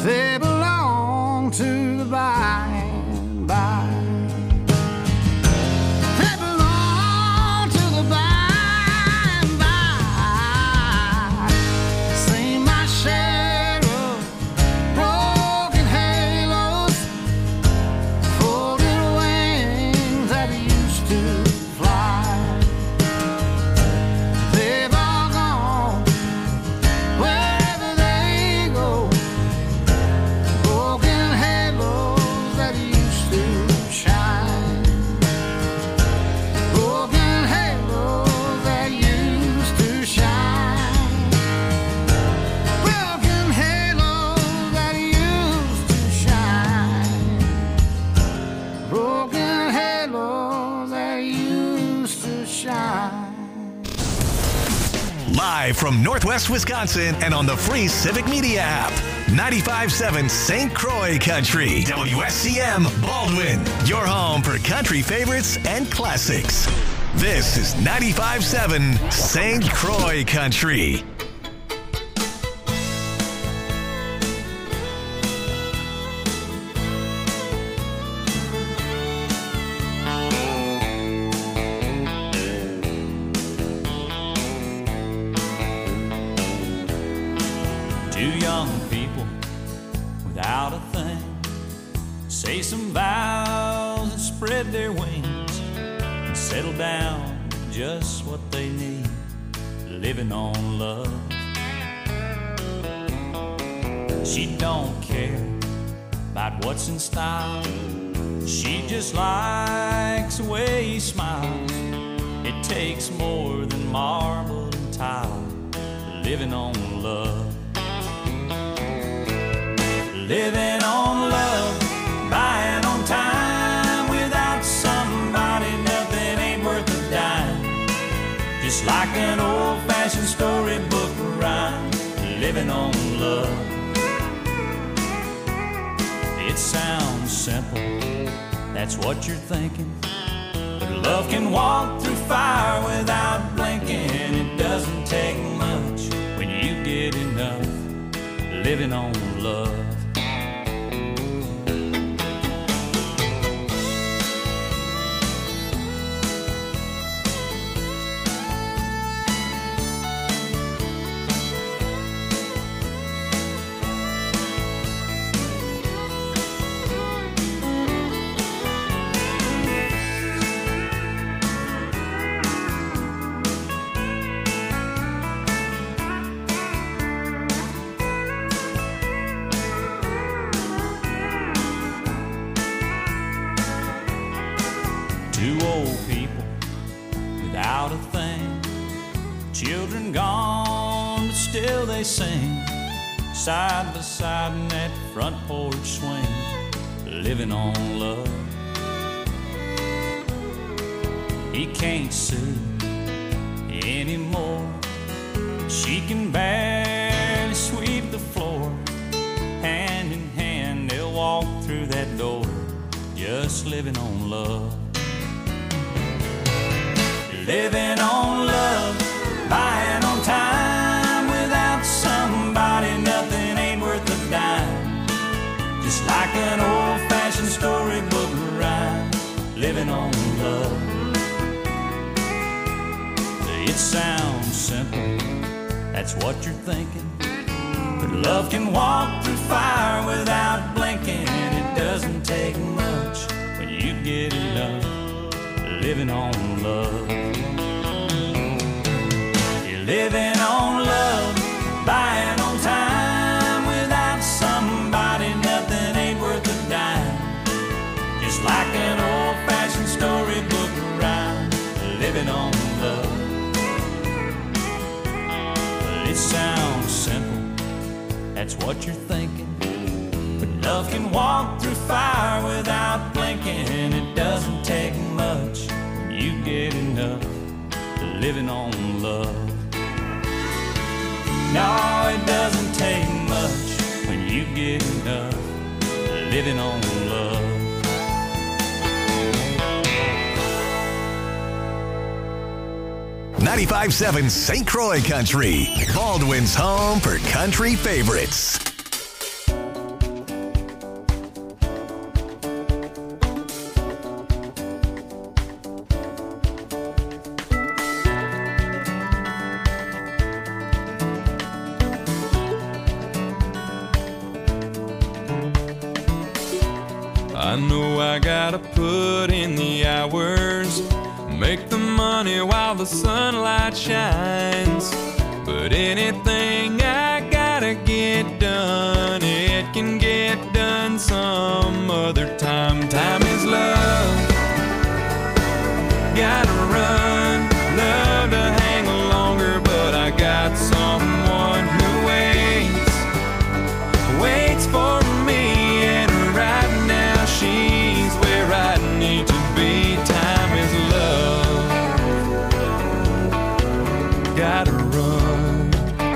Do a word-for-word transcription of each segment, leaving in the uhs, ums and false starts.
they belong to the by and by. They belong to the by and by. Seen my share of broken halos, folded wings that used to fly. They've all gone wherever they go. Broken halos that used to shine. Broken halos that used to shine. Broken halos that used to shine. Broken halos that used to shine. Live from Northwest Wisconsin and on the free Civic Media app. ninety-five point seven Saint Croix Country. W S C M Baldwin. Your home for country favorites and classics. This is ninety-five point seven Saint Croix Country. Two young people without a thing say some vows and spread their wings and settle down just what they need, living on love. She don't care about what's in style. She just likes the way he smiles. It takes more than marble and tile, living on love. Living on love, buying on time. Without somebody, nothing ain't worth a dime. Just like an old-fashioned storybook rhyme, living on love. It sounds simple, that's what you're thinking. But love can walk through fire without blinking. It doesn't take much when you get enough, living on love. Two old people without a thing, children gone, but still they sing, side by side in that front porch swing, living on love. He can't see anymore, she can barely sweep the floor. Hand in hand they'll walk through that door, just living on love. Living on love, buying on time. Without somebody, nothing ain't worth a dime. Just like an old-fashioned storybook rhyme, living on love. It sounds simple, that's what you're thinking. But love can walk through fire without blinking. It doesn't take much when you get enough, living on love. You're living on love, buying on time. Without somebody, nothing ain't worth a dime. Just like an old-fashioned storybook rhyme, living on love. It sounds simple, that's what you're thinking. But love can walk through fire without blinking. It doesn't take much when you get enough, living on love. No, it doesn't take much when you get enough, living on love. ninety-five point seven Saint Croix Country, Baldwin's home for country favorites. I know I gotta put in the hours, make the money while the sunlight shines. But anything I gotta get done, it can get done some other time. Time is love, gotta run, love to hang longer, but I got someone who waits, waits for me, and right now she's where I need to be. Time is love, gotta run.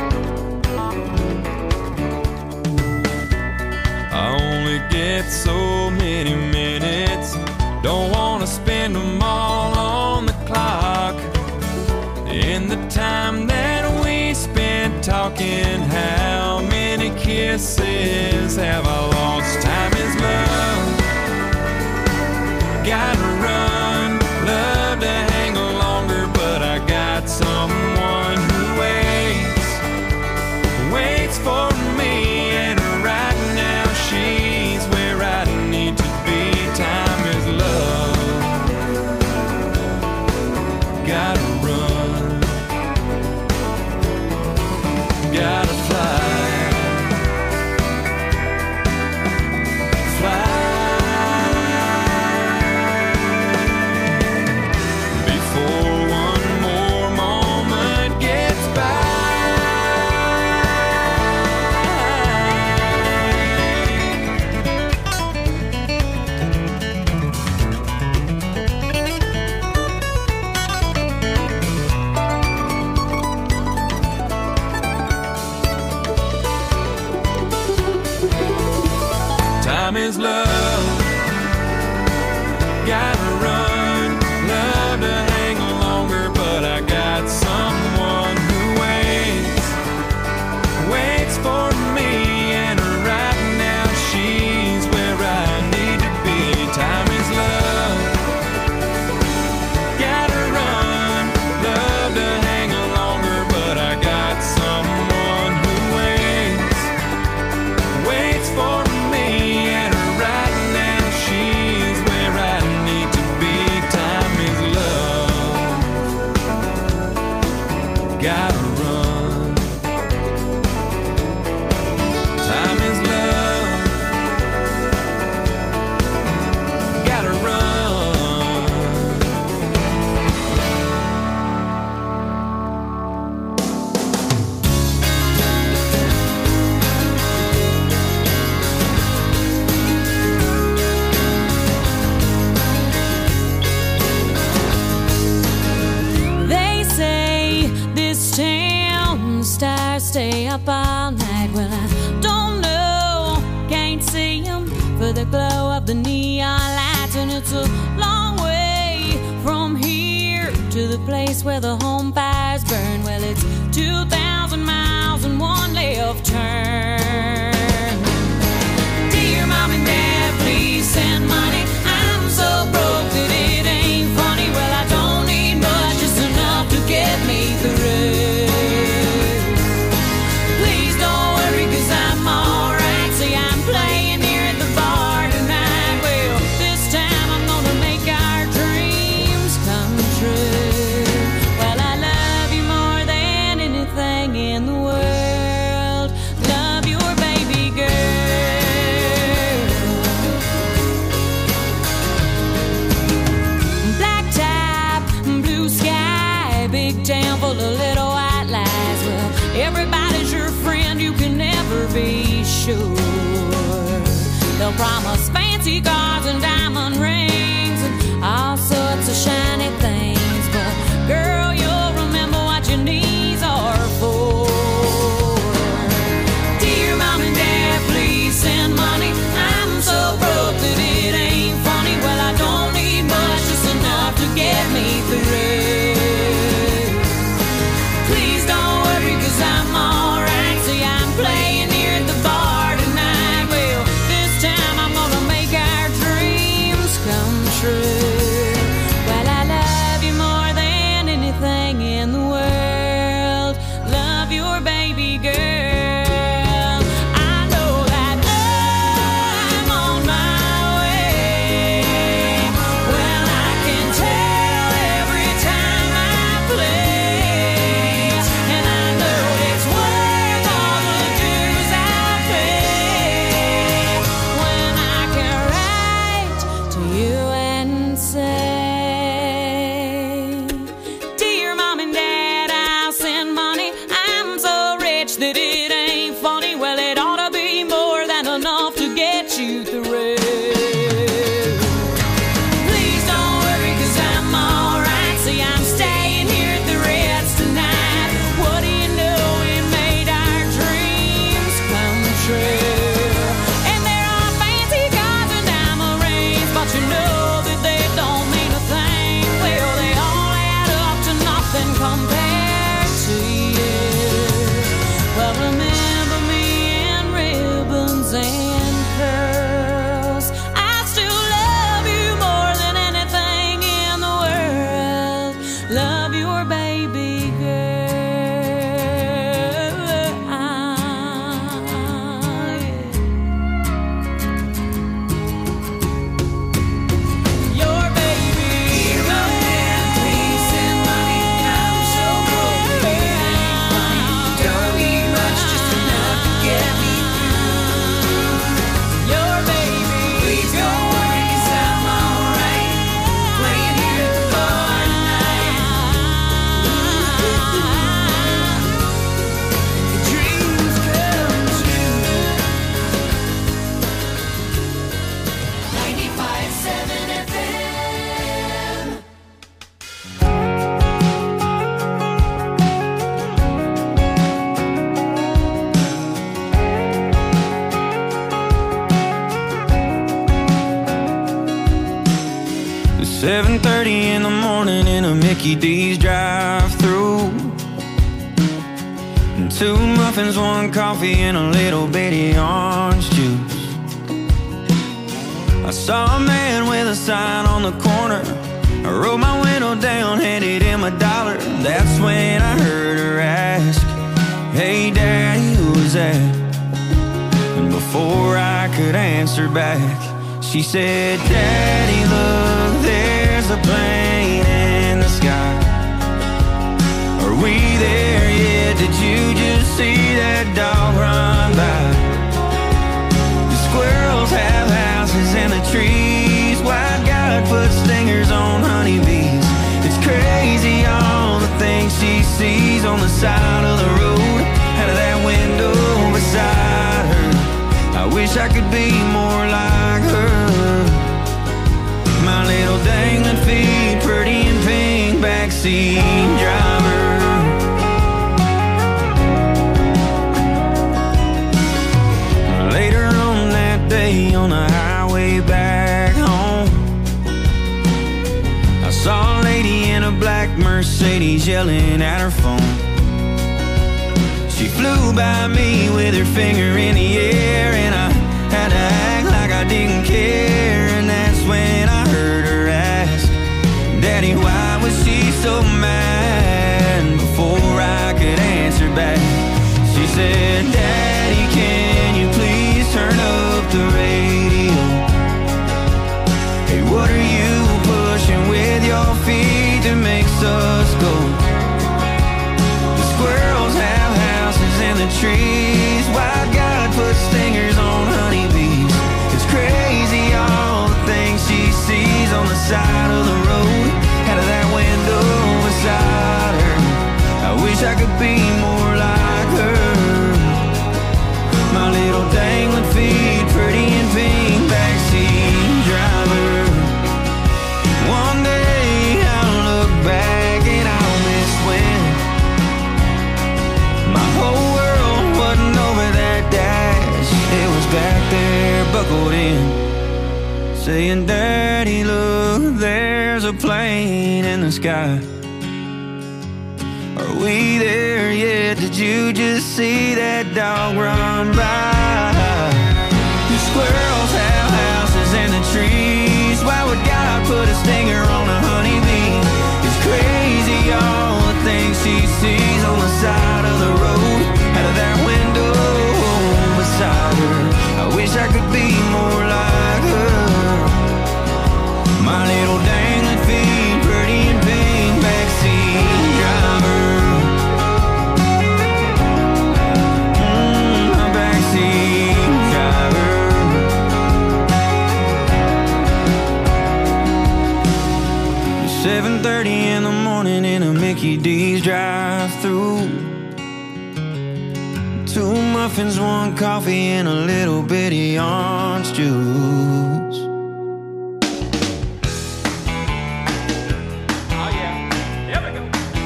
I only get so many minutes, don't wanna spend them all on the clock. In the time that we spent talking, how many kisses have I lost? Time is love, gotta run, love to hang longer, but I got someone who waits, waits for me, and right now she's where I need to be. Time is love, gotta run, gotta fly, fly before one more moment gets by. Time is love, gotta run, love to hang longer, but I got someone who waits, waits for me, and right now she's where I need to be. Time is love, gotta run, love to hang longer, but I got someone who waits, waits for me, and right now she's where I need to be. Time is love, gotta run. Time is love, gotta run. They say this town stars stay up all night. Well, I don't know, can't see them for the glow of the neon lights. And it's a long way from here to the place where the home fires burn. Well, it's two thousand miles and one left turn. Dear mom and dad, please send money. I'm so broke that it ain't funny. Well, I don't need much, just enough to get me through. Please don't worry, cause I'm alright. See, I'm playing here at the bar tonight. Well, this time I'm gonna make our dreams come true. Well, I love you more than anything in the world. Love your baby girl. Black top, blue sky, big town full of little white lies. Well, everybody's your friend, you can never be sure. They'll promise fancy cars and diamond rings and all sorts of shiny things, but girl, you'll remember what your knees are for. Dear mom and dad, please send money. I'm so broke that it ain't funny. Well, I don't need much, just enough to get me through. Please don't worry, cause I'm alright. See, I'm playing here at the bar tonight. Well, this time I'm gonna make our dreams come true. Well, I seven thirty in the morning in a Mickey D's drive-thru. Two muffins, one coffee, and a little bitty orange juice. I saw a man with a sign on the corner. I rolled my window down, handed him a dollar. That's when I heard her ask, "Hey Daddy, who was that?" And before I could answer back, she said, "Daddy, look, there's a plane in the sky. Are we there yet? Did you just see that dog run by? The squirrels have houses in the trees. White God put stingers on honeybees. It's crazy all the things she sees on the side of the road, out of that window beside her. I wish I could be more like her. My little dangling feet, pretty and pink, backseat driver." Later on that day on the highway back home, I saw a lady in a black Mercedes yelling at her phone. She flew by me with her finger in the air, and I had to act like I didn't care. And that's when I heard her ask, "Daddy, why was she so mad?" And before I could answer back, she said, "Daddy, can you please turn up the radio? Hey, what are you pushing with your feet that makes us go? The squirrels have houses in the trees. White God put stingers on honeybees. It's crazy all the things she sees on the side of the road, out of that window beside her. I wish I could be more like her. My little dangling feet, pretty and pink, backseat driver. One day I'll look back and I'll miss when my whole world wasn't over that dash. It was back there, buckled in, saying, "Daddy, look, there's a plane in the sky. Are we there yet? Did you just see that dog run by? The squirrels have houses in the trees. Why would God put a stinger on a honeybee? It's crazy all the things she sees on the side of the road, out of that window beside her. I wish I could be more like her. My little dangling feet, pretty and pink, backseat driver." Mm, a backseat driver. seven thirty in the morning in a Mickey D's drive-thru. Two muffins, one coffee, and a little bitty orange juice. Oh yeah, here we go.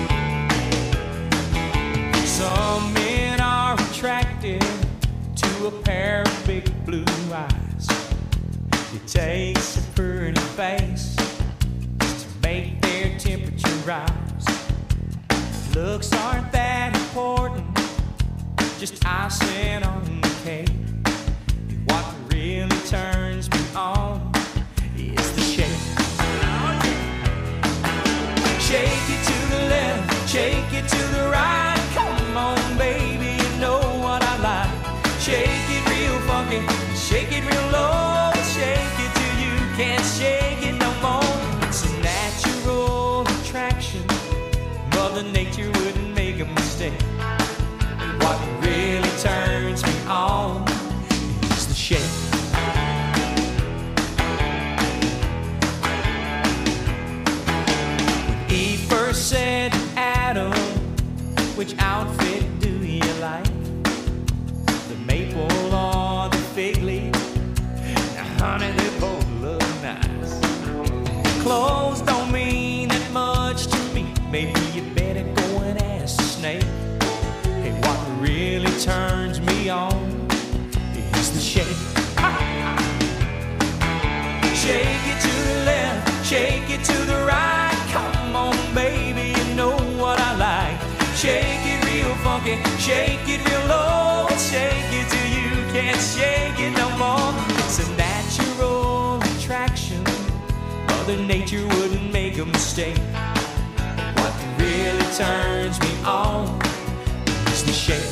Some men are attracted to a pair of big blue eyes. It takes a pretty face to make their temperature rise. Looks aren't that important, just icing on the cake. What really turns me on is the shake. Shake it to the left, shake it to the right. Come on, baby, you know what I like. Shake it real funky, shake it real low. Shake it till you can't shake it no more. It's a natural attraction, Mother Nature wouldn't make a mistake. What really turns me on is the shake. When Eve first said to Adam, "Which outfit do you like? The maple or the fig leaf?" Now, honey, they both look nice. Clothes don't mean that much to me. Maybe you better go and ask the snake. Hey, what really turns me on is the shake. Shake it to the left, shake it it to the right. Come on, baby, you know what I like. Shake it real funky, shake it real low. Shake it till you can't shake it no more. It's a natural attraction. Mother Nature wouldn't make a mistake. What really turns me on is the shake.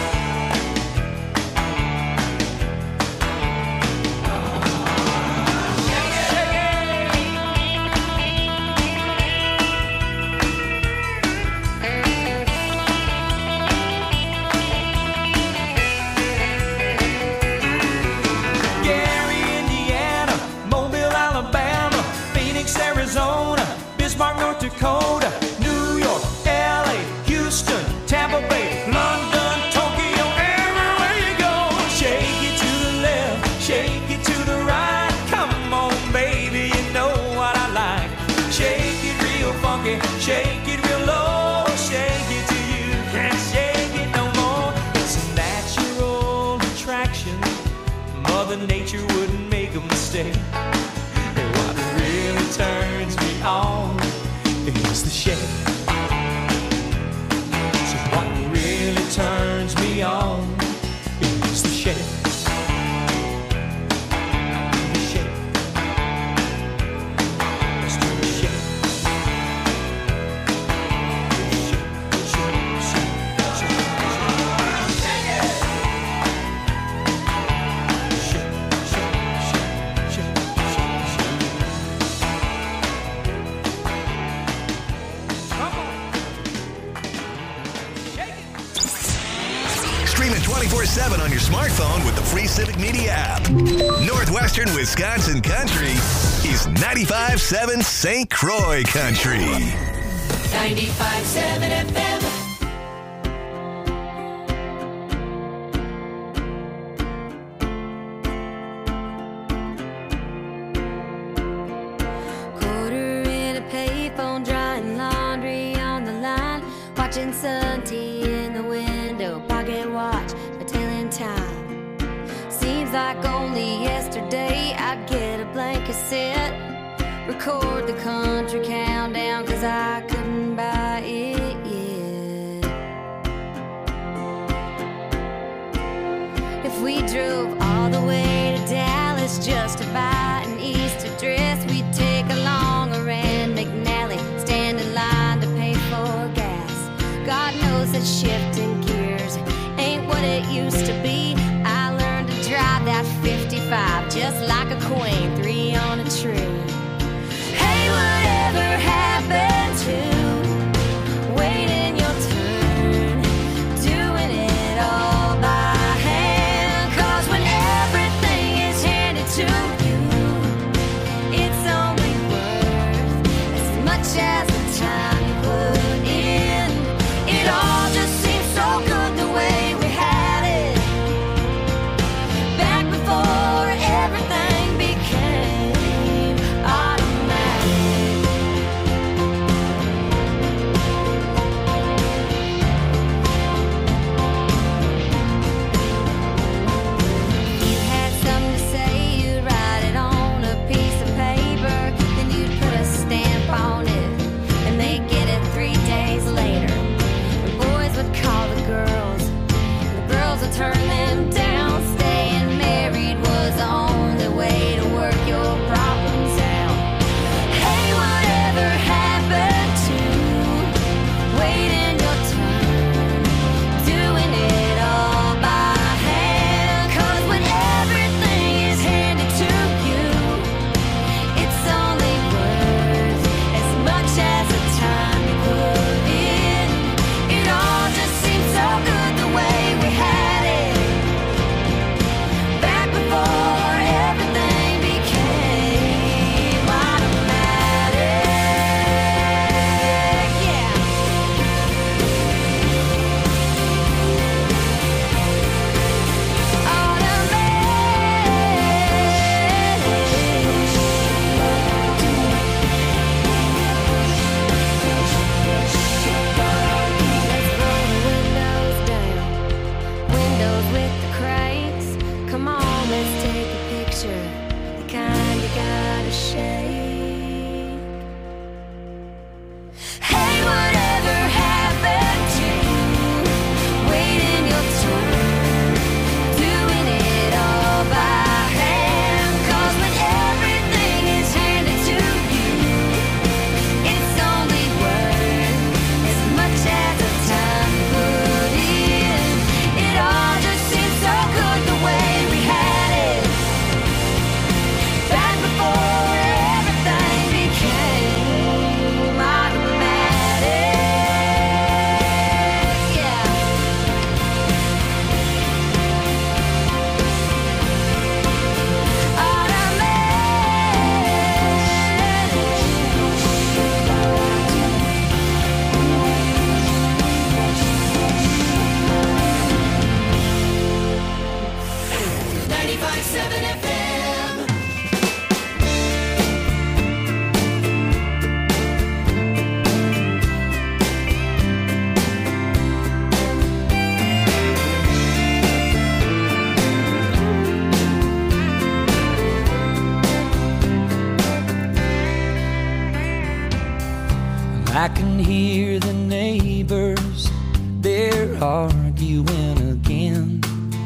Arizona, Bismarck, North Dakota, New York, L A, Houston, Tampa Bay, London, Tokyo, everywhere you go. Shake it to the left, shake it to the right. Come on, baby, you know what I like. Shake it real funky, shake it real low. Shake it till you can't shake it no more. It's a natural attraction. Mother Nature wouldn't make a mistake. Turns me on is the shake. So what really turns me on is the shake. The shake. Let's do the shake. Shake, shake, shake, shake, shake it. Shake, shake, shake, shake, shake, shake. Stream it twenty-four seven on your smartphone with the free Civic Media app. Northwestern Wisconsin Country is ninety-five point seven Saint Croix Country. ninety-five point seven F M. Quarter in a payphone, drying laundry on the line, watching Sun T in the window, pocket watch, a telling time. Seems like only yesterday I'd get a blank cassette, record the country countdown, cause I couldn't buy it yet. If we drove all the way to Dallas just to buy an Easter dress, we'd take a longer and McNally, stand in line to pay for gas. God knows that shifting gears ain't what it used to be. I learned to drive that fifty-five just like a queen, three on a tree. Hey, whatever happened to waiting your turn, doing it all by hand? Cause when everything is handed to you, it's only worth as much as the time you put in. It all just seems so good the way we had it back before everything became automatic. ninety-five seven F M. I can hear the neighbors, they're arguing again.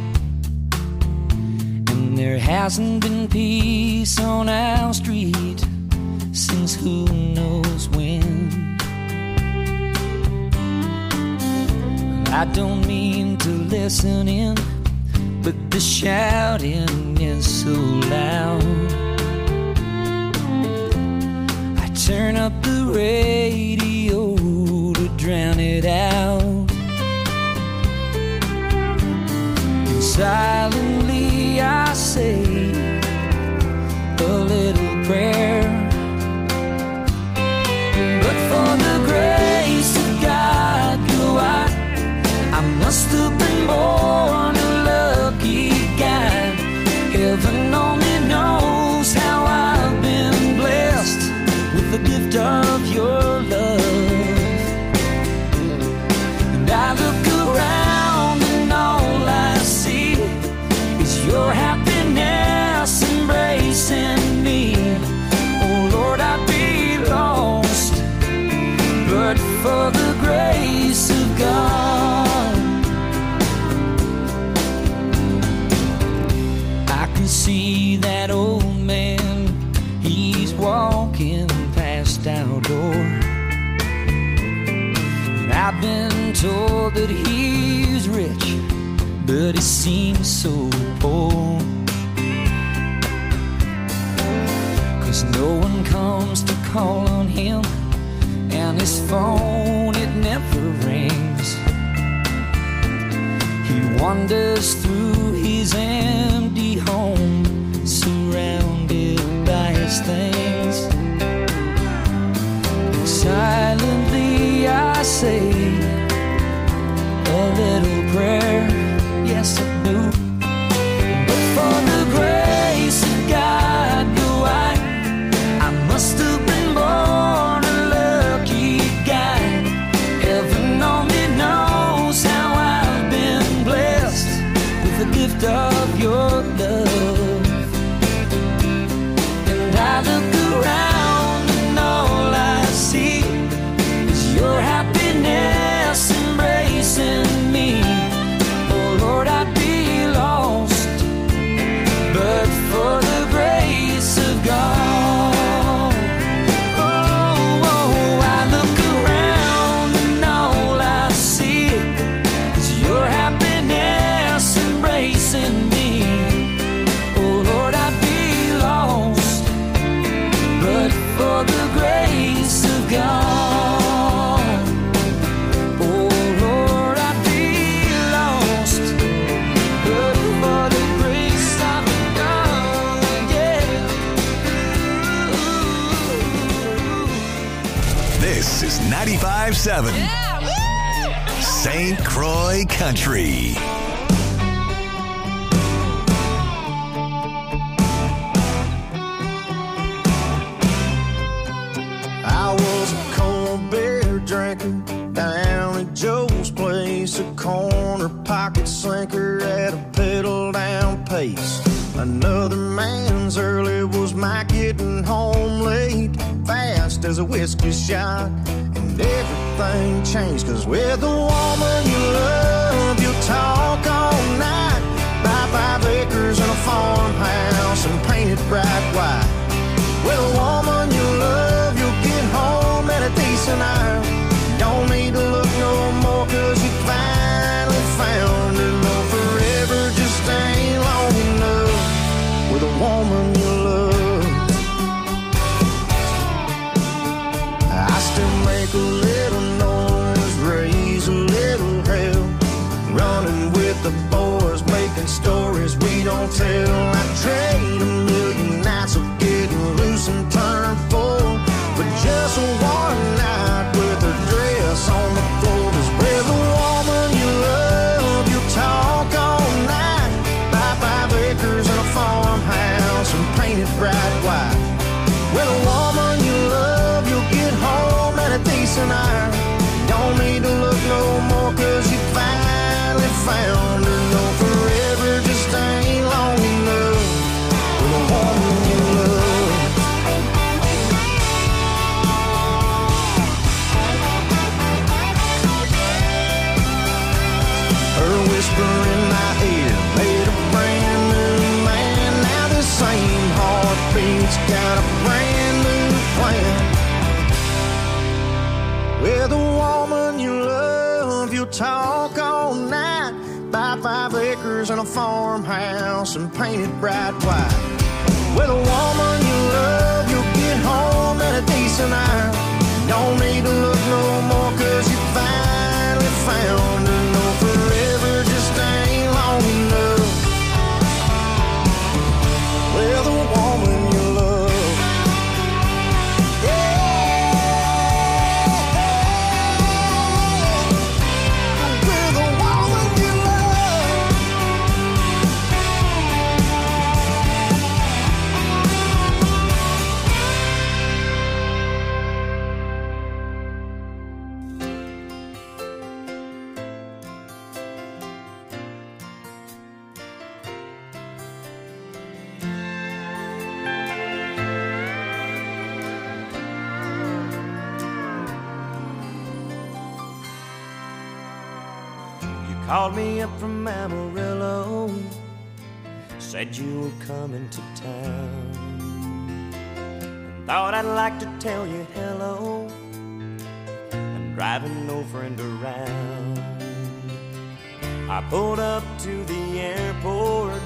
And there hasn't been peace on our street since who knows when. I don't mean to listen in, but the shouting is so loud. I turn up the radio to drown it out. And silently I say a little prayer. But for the grace of God, you know I, I must have been born a lucky guy. Heaven only knows how I've been blessed with the gift of your love. And I look around and all I see is your happiness embracing me. Oh Lord, I'd be lost but for the grace of God. I can see that old man, he's walking past our door. And I've been told that he's rich, but he seems so poor. 'Cause no one comes to call on him, and his phone, it never rings. He wanders through his empty home, surrounded by his things. And silently I say a little prayer, yes I do. But for the grace of God, do I, I must have been born a lucky guy. Heaven only knows how I've been blessed with the gift of your love. And I look around and all I see is your happiness embracing me. Oh Lord, I'd be lost but for the grace of God. Oh, oh, I look around and all I see is your happiness embracing me. Oh Lord, I'd be lost but for the grace of God. Oh Lord, I'd be lost but for the grace of God. Yeah. This is ninety-five seven Saint Croix Country. I was a cold beer drinker down at Joe's place, a corner pocket slinker at a pedal down pace. Another man's early was my getting home late, fast as a whiskey shot, and everything changed. 'Cause with the woman you love, you'll talk all night, buy five acres and a farmhouse and paint it bright white. With a woman you love, you'll get home at a decent hour. Don't need to look no more 'cause you finally found her. No, forever just ain't long enough with a woman you love. I still make a little noise, raise a little hell, running with the boys, making stories we don't God's got a brand new plan. With a woman you love, you'll talk all night. Buy five acres and a farmhouse and paint it bright white. With a woman you love, you'll get home at a decent hour. Don't need to look no more, cause you finally found her. No, forever just ain't long enough. With a woman you love. Yeah. With a woman you love. Called me up from Amarillo, said you were coming to town. Thought I'd like to tell you hello. I'm driving no friend around. I pulled up to the airport,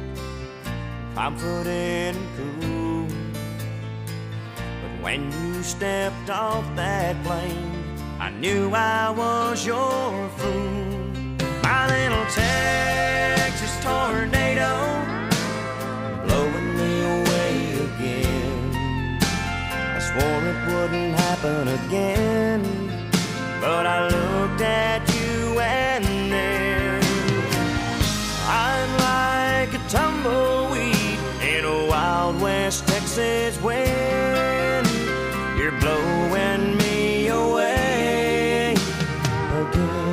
confident and cool. But when you stepped off that plane, I knew I was your fool. My little Texas tornado, blowing me away again. I swore it wouldn't happen again, but I looked at you and then I'm like a tumbleweed in a Wild West Texas wind. You're blowing me away again.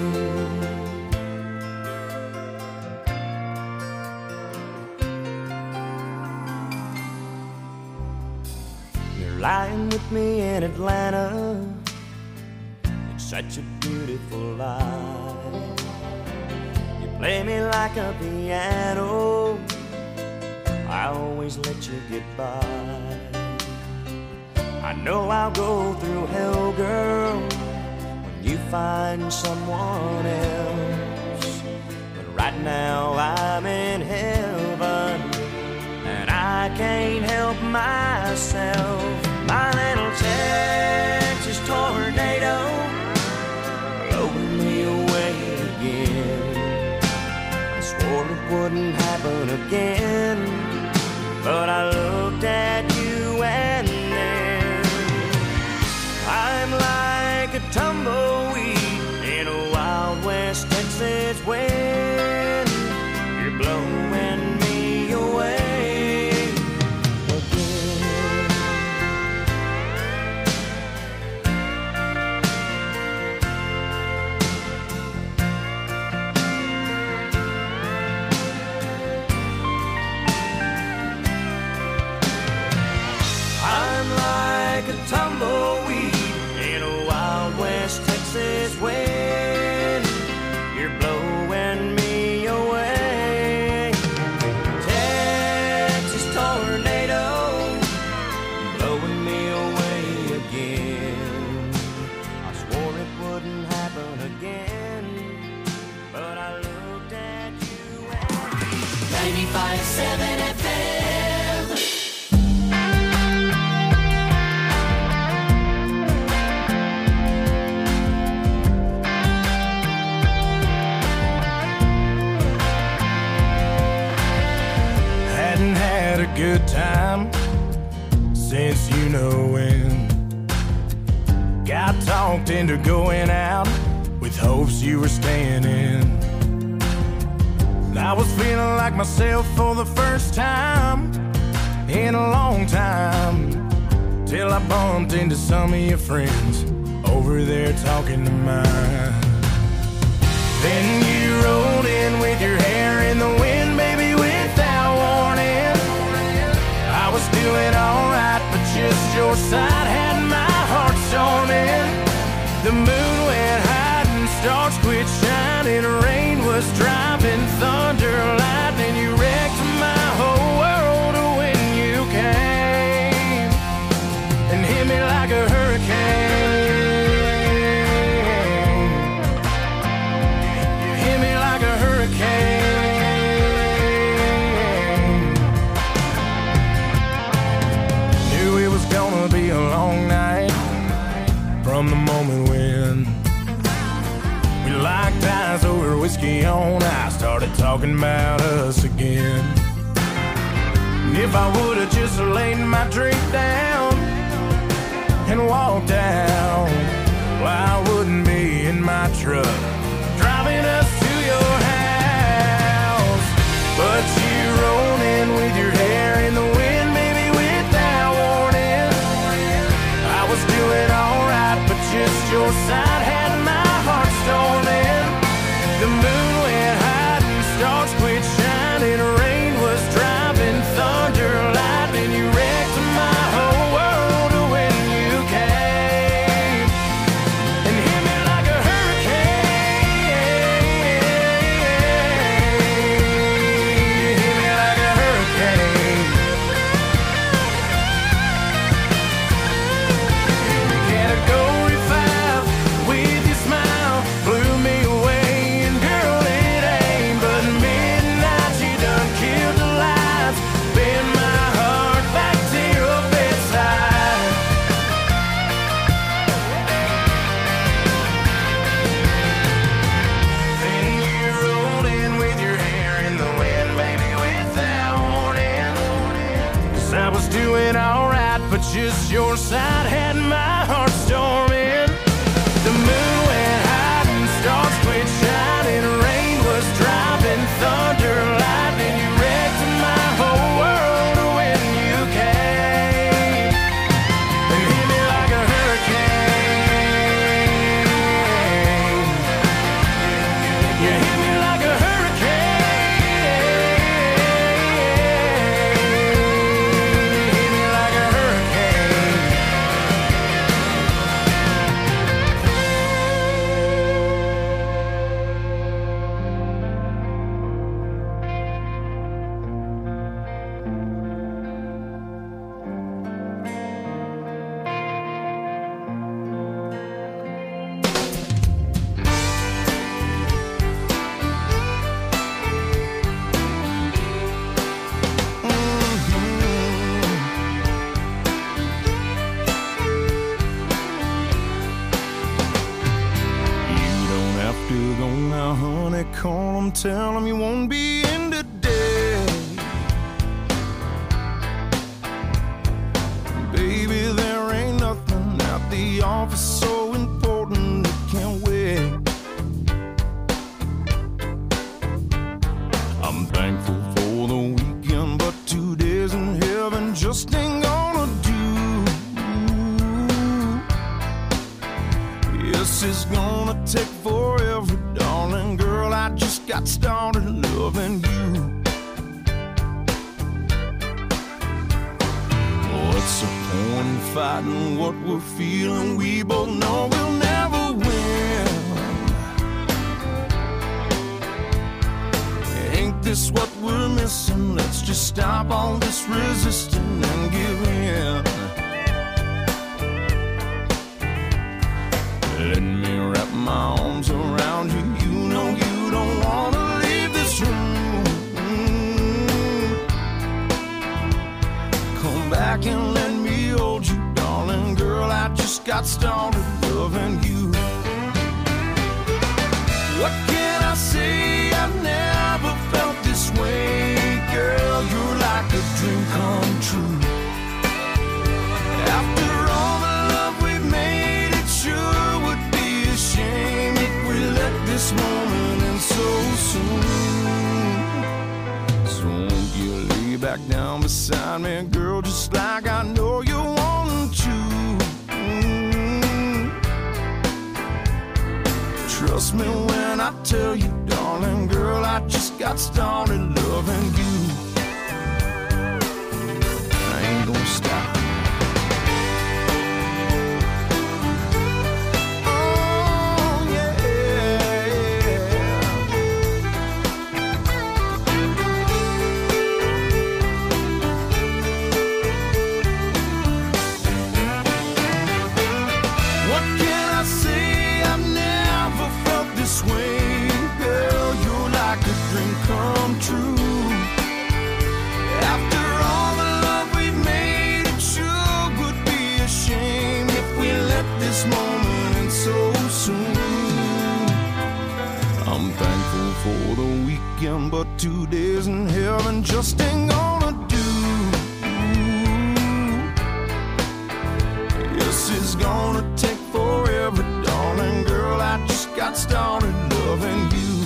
Lying with me in Atlanta, it's such a beautiful life. You play me like a piano, I always let you get by. I know I'll go through hell, girl, when you find someone else. But right now I'm in heaven, and I can't help myself. My little Texas tornado, blowing me away again. I swore it wouldn't happen again, but I looked at you and then I'm like a tumbleweed in a Wild West Texas wind. You're blowing me away. Tumbleweed in a Wild West Texas wind. You're blowing me away. Texas tornado, blowing me away again. I swore it wouldn't happen again, but I looked at you and ninety-five point seven F M. Had a good time since you know when. Got talked into going out with hopes you were staying in. I was feeling like myself for the first time in a long time, till I bumped into some of your friends over there talking to mine. Then you rolled in with your hair in the wind, baby, without warning. I was doing alright, but just your side had my heart storming. The moon went high and stars quit shining. Rain was driving, thunder, lightning. You wrecked my whole world when you came. whiskey on, I started talking about us again. And if I would've just laid my drink down and walked out, well, I wouldn't be in my truck driving us to your house. But you rolled in with your hair in the wind, baby, without warning. I was doing alright, but just your side had my heart storming. The moon went high and stars quit shining. Rain was driving, thunder, lightning. You wrecked my whole world when you came and hit me like a hurricane. You hit me like a hurricane. Category five with your smile blew me away. And girl, it ain't but midnight. You done killed the lights, bend my heart back to your bedside. Then you rolled in with your hair in the wind, baby, without warning. 'Cause I was doing alright, but just your side had my heart storming. The moon went high and stars quit shining. Rain was driving, thunder, lightning. You wrecked my whole world when you came and hit me like a hurricane. You hit me like a hurricane. You hit me like a hurricane. You don't have to go now, honey. Call 'em, tell 'em you won't be in today. Baby, there ain't nothing at the office so important it can't wait. I'm thankful for the weekend, but two days in heaven just ain't gonna do. Yes, it's gonna take forever, darling girl. I just got started loving you. What's the point in fighting what we're feeling? We both know we'll never win. Ain't this what we're missing? Let's just stop all this resisting and give in. Let me wrap my arms around you. You know you don't wanna leave this room. Come back and let me hold you, darling girl. I just got started loving you. What can I say? I've never felt this way, girl. You're like a dream come true. After all the love we've made, it sure would be a shame if we let this moment end so soon. So won't you lay back down beside me, girl, just like I know you want to. Mm. Trust me when I tell you, darling girl, I just got started loving you. I ain't gonna stop. Way, girl, you're like a dream come true. but two days in heaven just ain't gonna do. Yes, it's gonna take forever, darling girl. I just got started loving you.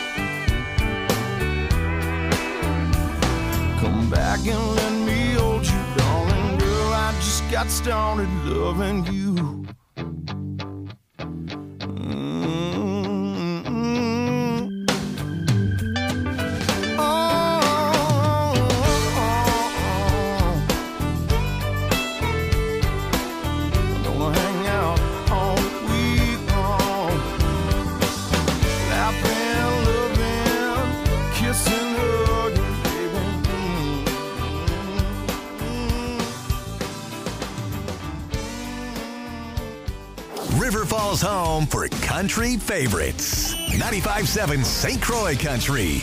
Come back and let me hold you, darling girl. I just got started loving you. River Falls home for country favorites. ninety-five point seven Saint Croix Country.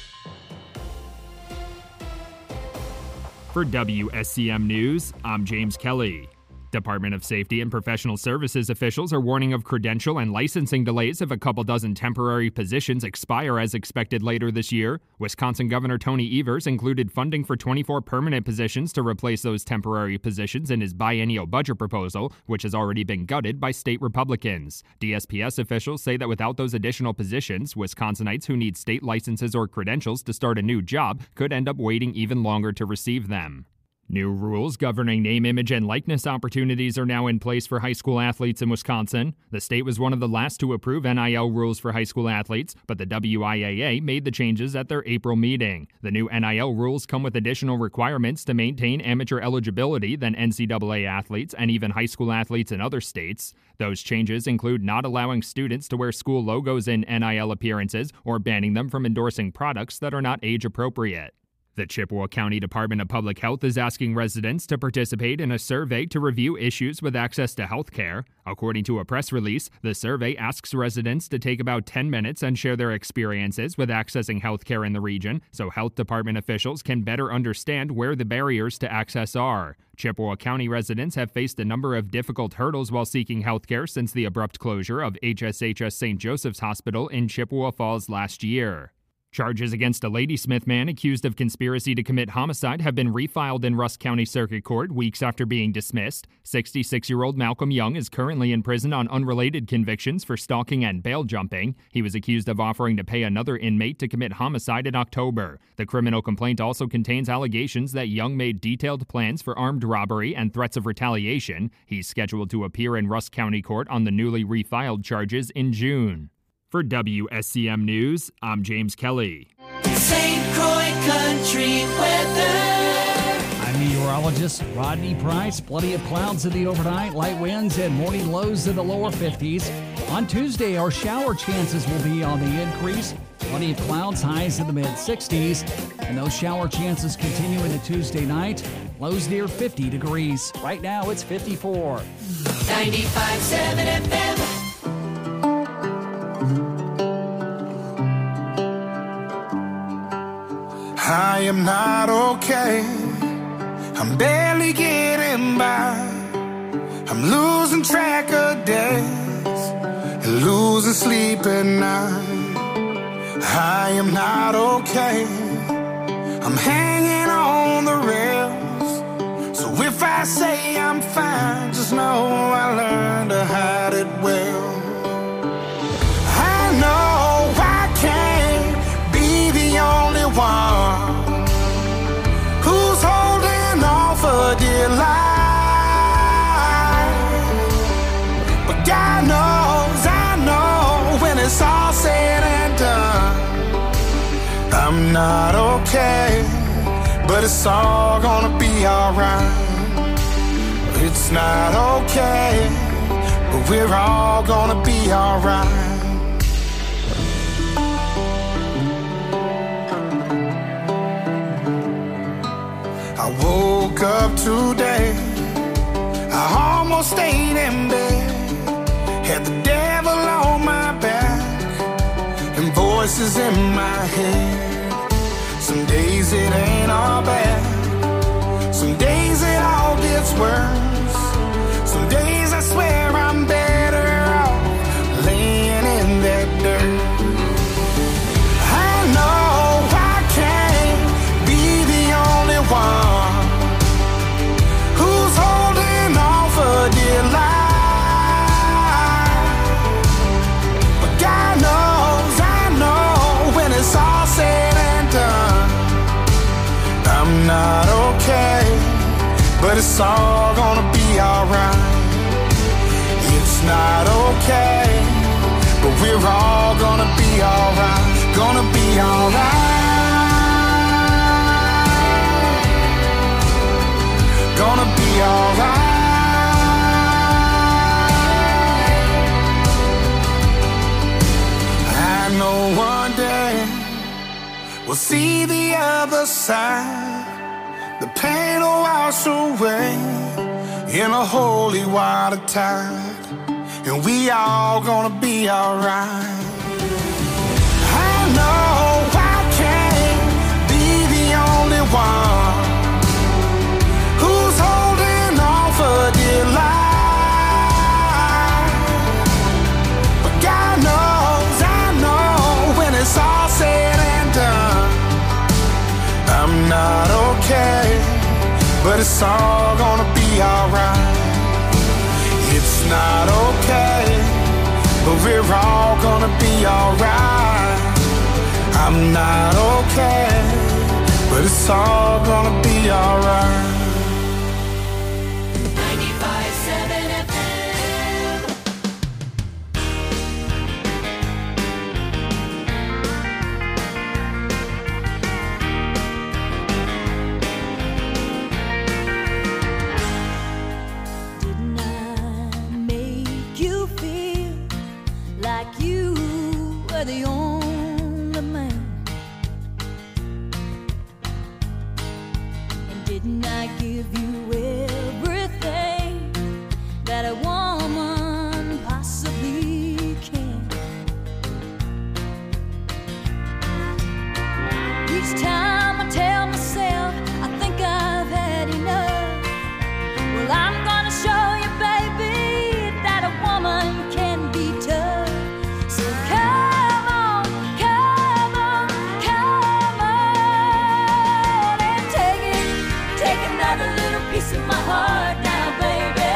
For W S C M News, I'm James Kelly. Department of Safety and Professional Services officials are warning of credential and licensing delays if a couple dozen temporary positions expire as expected later this year. Wisconsin Governor Tony Evers included funding for twenty-four permanent positions to replace those temporary positions in his biennial budget proposal, which has already been gutted by state Republicans. D S P S officials say that without those additional positions, Wisconsinites who need state licenses or credentials to start a new job could end up waiting even longer to receive them. New rules governing name, image, and likeness opportunities are now in place for high school athletes in Wisconsin. The state was one of the last to approve N I L rules for high school athletes, but the W I A A made the changes at their April meeting. The new N I L rules come with additional requirements to maintain amateur eligibility than N C double A athletes and even high school athletes in other states. Those changes include not allowing students to wear school logos in N I L appearances or banning them from endorsing products that are not age appropriate. The Chippewa County Department of Public Health is asking residents to participate in a survey to review issues with access to health care. According to a press release, the survey asks residents to take about ten minutes and share their experiences with accessing health care in the region so health department officials can better understand where the barriers to access are. Chippewa County residents have faced a number of difficult hurdles while seeking health care since the abrupt closure of H S H S Saint Joseph's Hospital in Chippewa Falls last year. Charges against a Ladysmith man accused of conspiracy to commit homicide have been refiled in Rusk County Circuit Court weeks after being dismissed. sixty-six-year-old Malcolm Young is currently in prison on unrelated convictions for stalking and bail jumping. He was accused of offering to pay another inmate to commit homicide in October. The criminal complaint also contains allegations that Young made detailed plans for armed robbery and threats of retaliation. He's scheduled to appear in Rusk County Court on the newly refiled charges in June. For W S C M News, I'm James Kelly. Saint Croix Country weather. I'm meteorologist Rodney Price. Plenty of clouds in the overnight, light winds, and morning lows in the lower fifties. On Tuesday, our shower chances will be on the increase. Plenty of clouds, highs in the mid-sixties. And those shower chances continue into Tuesday night. Lows near fifty degrees. Right now, it's fifty-four. ninety-five point seven F M. I am not okay. I'm barely getting by. I'm losing track of days and losing sleep at night. I am not okay. I'm hanging on the rails. So if I say I'm fine, just know I learned to hide it well. I know I can't be the only one who's holding on for dear life. But God knows, I know, when it's all said and done, I'm not okay, but it's all gonna be alright. It's not okay, but we're all gonna be alright. I woke up today, I almost stayed in bed, had the devil on my back, and voices in my head. Some days it ain't all bad, some days it all gets worse. Some days I swear I'm better off laying in that dirt. I know I'm not okay, but it's all gonna be alright. It's not okay, but we're all gonna be alright. Gonna be alright. Gonna be alright. I know one day we'll see the other side. The pain will wash away in a holy water tide, and we all gonna be alright. I know I can't be the only one who's holding on for dear life, but God knows, I know when it's all said and done, I'm not okay, but it's all gonna be alright. It's not okay, but we're all gonna be alright. I'm not okay, but it's all gonna be alright. ninety-five seven F M. Didn't I make you feel like you were the only man? And didn't I give you everything that a woman possibly can? Each time I tell myself I think I've had enough, well, I'm gonna show you, baby, that a woman can be tough. So come on, come on, come on, and take it, take another little piece of my heart now, baby.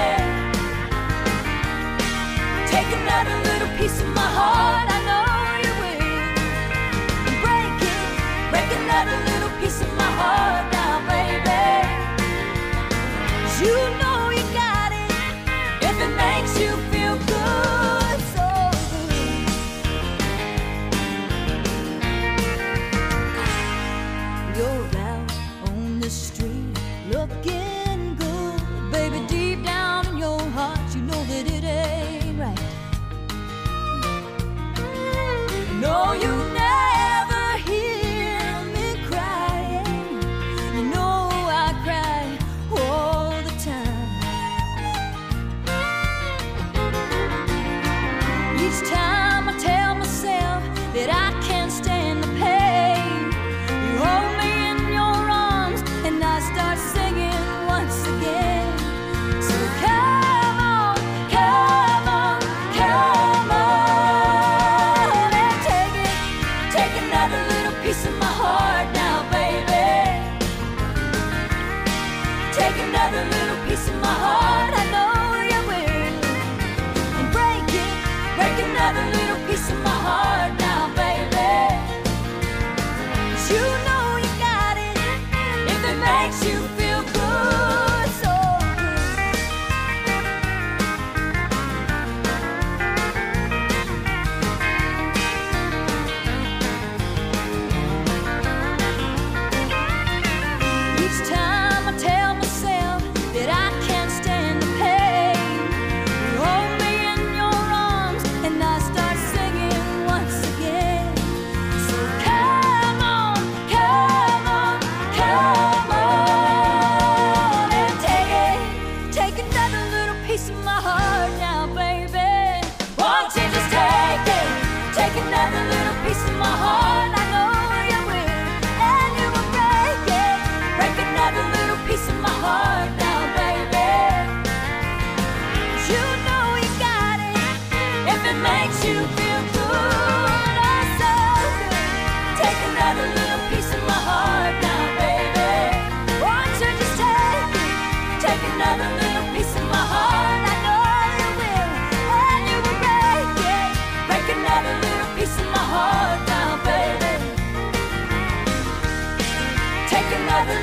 Take another little piece of my heart, I know you will. And break it, break another little piece of my heart now, baby. 'Cause you know you got it if it makes you feel good, so good. You're out on the street looking good, baby. Deep down in your heart, you know that it ain't right. No, you never hear me crying. You know I cry all the time. Each time I tell myself that I can't stand the pain, you hold me in your arms and I start singing once again. So come on, come on, come on, and take it, take another little piece of my heart now, baby. Take another little piece of my heart, I know you will. And break it, break another little piece of my heart now, baby. 'Cause you know you got it if it makes you feel good, so good. Each time I tell myself that I can't stand the pain, you hold me in your arms and I start singing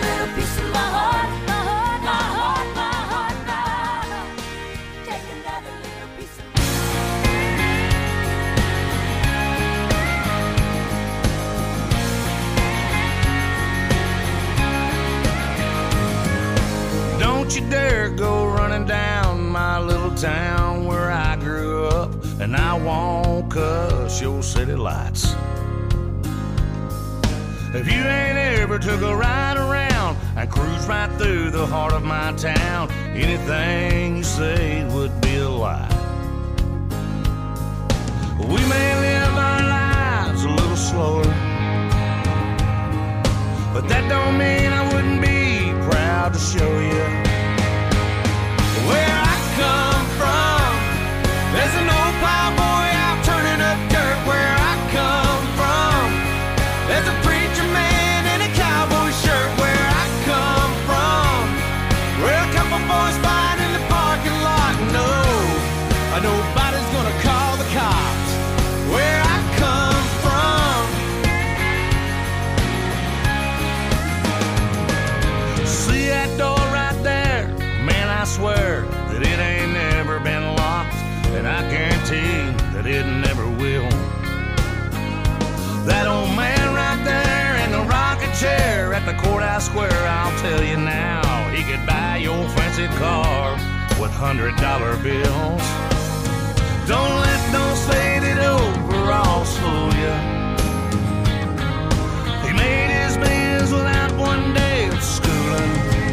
little piece of my heart, my heart, my heart, my heart, my heart. Take another little piece of Don't you dare go running down my little town where I grew up, and I won't cuss your city lights. If you ain't ever took a ride around and cruise right through the heart of my town, anything you say would be a lie. We may live our lives a little slower, but that don't mean I wouldn't be proud to show you where I come from. There's an old plowboy out turning up dirt where I come from. There's a preacher man in a cowboy shirt where I come from. Where a couple boys fight in the parking lot. No, nobody's gonna call the cops where I come from. See that door right there? Man, I swear that it ain't never been locked, and I guarantee that it never will. That old man right there in the rocking chair at the courthouse square, I'll tell you now, he could buy your fancy car with hundred dollar bills. Don't let those faded overalls fool you. He made his bills without one day of schooling.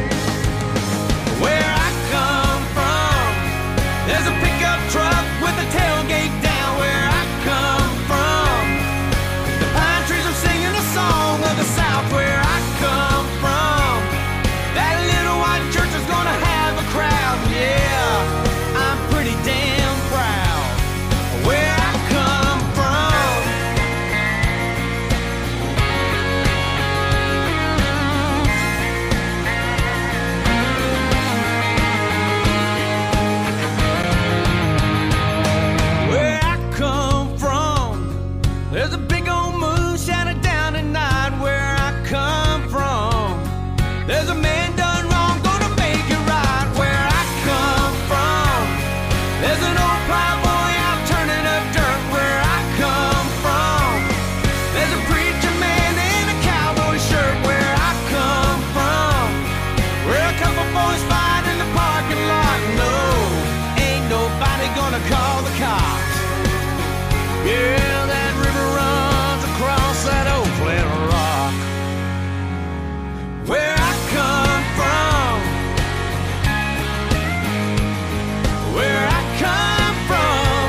Where I come from, there's a pickup truck with a tailgate down where I come from. The pine trees are singing a song of the South where I come from. That little white church is gonna have a crowd, yeah, I'm pretty damn proud where I come from. Where I come from, there's a big old moon shining down at night where I come from. There's a man done wrong, gonna make it right where I come from. There's an old plowboy out turning up dirt where I come from. There's a preacher man in a cowboy shirt where I come from. Where a couple boys fight in the parking lot. No, ain't nobody gonna call the cops. Yeah, that river runs across that old flat rock. Where I come from, where I come from.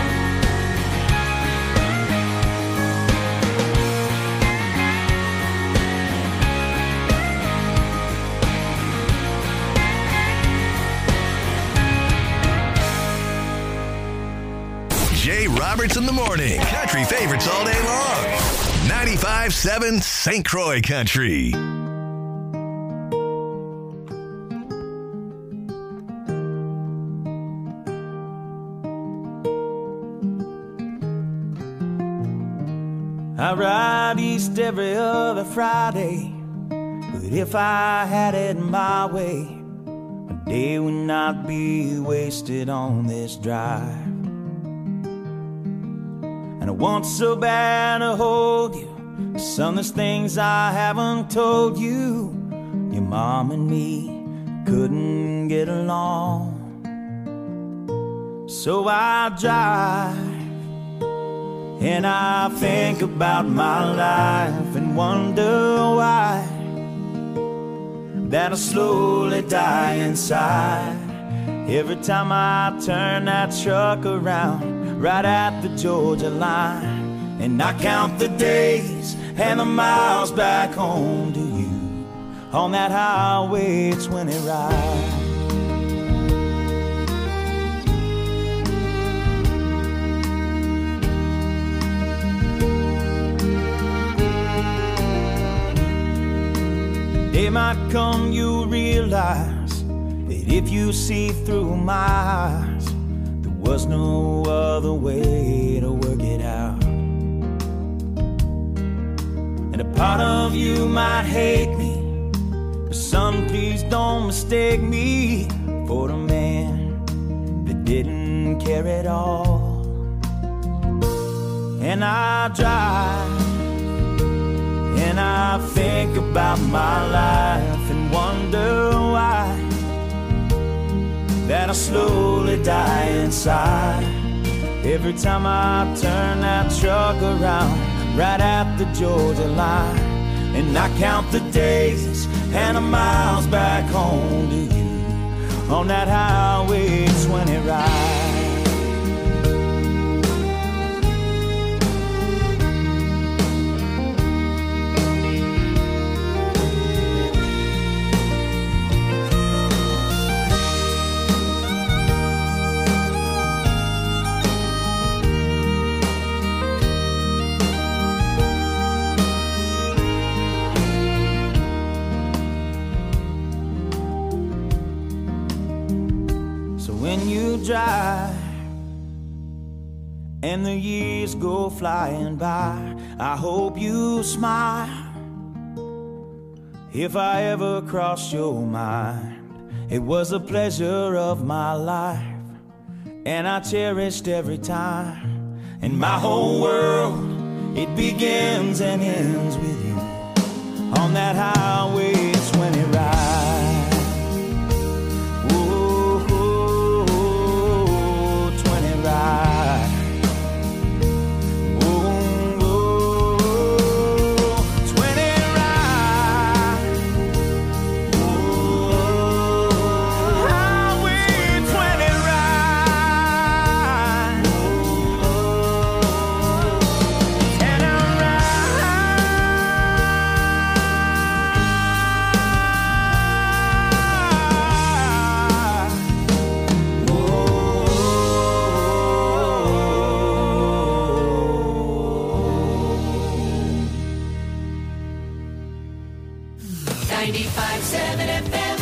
Jay Roberts in the morning. Country favorites all day long. ninety-five seven Saint Croix Country. I ride east every other Friday, but if I had it my way, a day would not be wasted on this drive. And I want so bad to hold you, son, there's things I haven't told you. Your mom and me couldn't get along, so I drive and I think about my life and wonder why that I slowly die inside every time I turn that truck around right at the Georgia line. And I count the days and the miles back home to you on that highway twenty ride. Day might come, you'll realize that if you see through my eyes, there was no other way to work it out. And a part of you might hate me, but Son, please don't mistake me for a man that didn't care at all. And I drive and I think about my life and wonder why that I slowly die inside every time I turn that truck around right at the Georgia line. And I count the days and the miles back home to you on that Highway twenty ride. Drive and the years go flying by, I hope you smile if I ever crossed your mind. It was a pleasure of my life and I cherished every time. And my whole world, it begins and ends with you on that Highway twenty ride. ninety-five seven F M.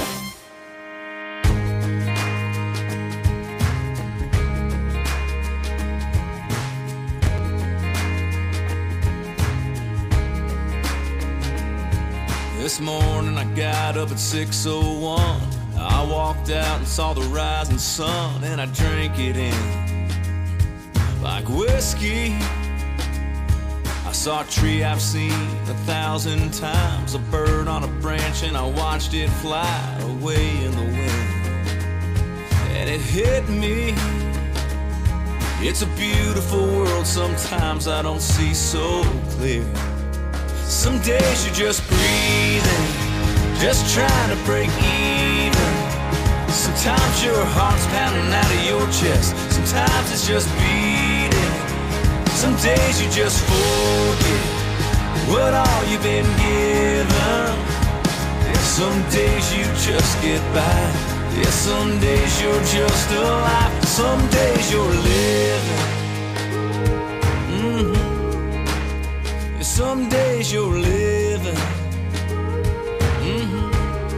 This morning I got up at six oh one. I walked out and saw the rising sun, and I drank it in like whiskey. I saw a tree I've seen a thousand times, a bird on a branch, and I watched it fly away in the wind. And it hit me, it's a beautiful world, sometimes I don't see so clear. Some days you're just breathing, just trying to break even. Sometimes your heart's pounding out of your chest, sometimes it's just beating. Some days you just forget what all you've been given. And some days you just get by. Yeah, some days you're just alive, some days you're living. Mm-hmm. Yeah, some days you're living. Mm-hmm.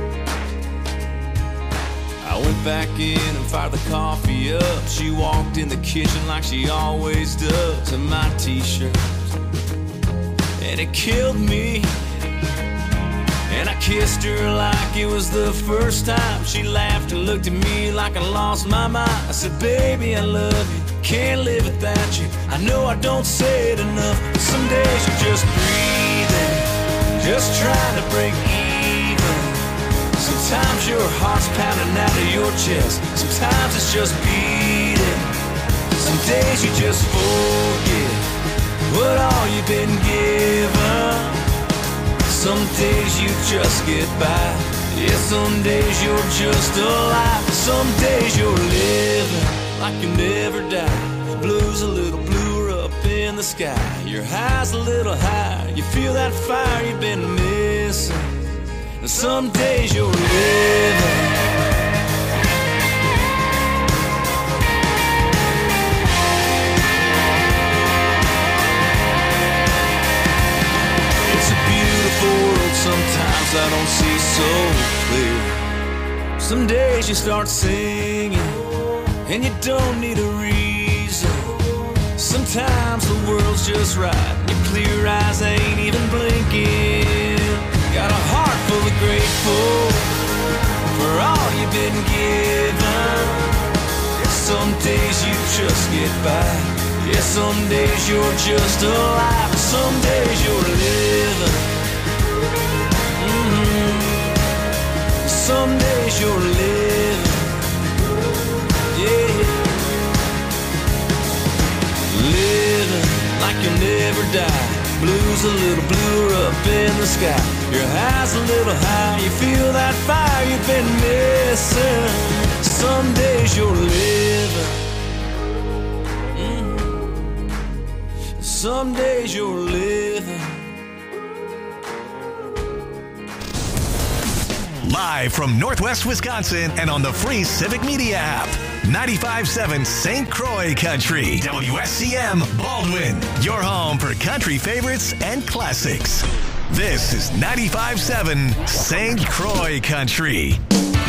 I went back in and fired the coffee up. She walked in the kitchen like she always does, in my t-shirt, and it killed me. And I kissed her like it was the first time. She laughed and looked at me like I lost my mind. I said, baby, I love you, can't live without you. I know I don't say it enough, but some days you're just breathing, just trying to break even. Sometimes your heart's pounding out of your chest, sometimes it's just beating. Some days you just forget what all you've been given. Some days you just get by. Yeah, some days you're just alive. Some days you're living like you never die. Blue's a little bluer up in the sky. Your high's a little higher. You feel that fire you've been missing. And some days you're living. Sometimes I don't see so clear. Some days you start singing and you don't need a reason. Sometimes the world's just right, your clear eyes ain't even blinking. Got a heart full of grateful for all you've been given. Yeah, some days you just get by. Yeah, some days you're just alive. Some days you're living. Mm-hmm. Some days you're living. Yeah. Living like you'll never die. Blue's a little bluer up in the sky. Your high's a little high. You feel that fire you've been missing. Some days you're living. Mm-hmm. Some days you're living. Live from Northwest Wisconsin and on the free Civic Media app. ninety-five point seven Saint Croix Country. W S C M Baldwin. Your home for country favorites and classics. This is ninety-five point seven Saint Croix Country.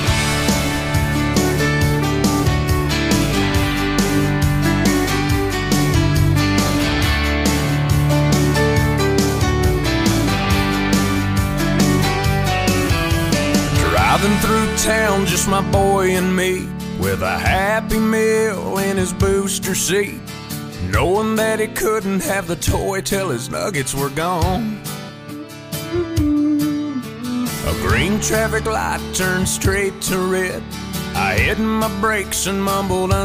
Driving through town, just my boy and me, with a Happy Meal in his booster seat, knowing that he couldn't have the toy till his nuggets were gone. A green traffic light turned straight to red. I hit my brakes and mumbled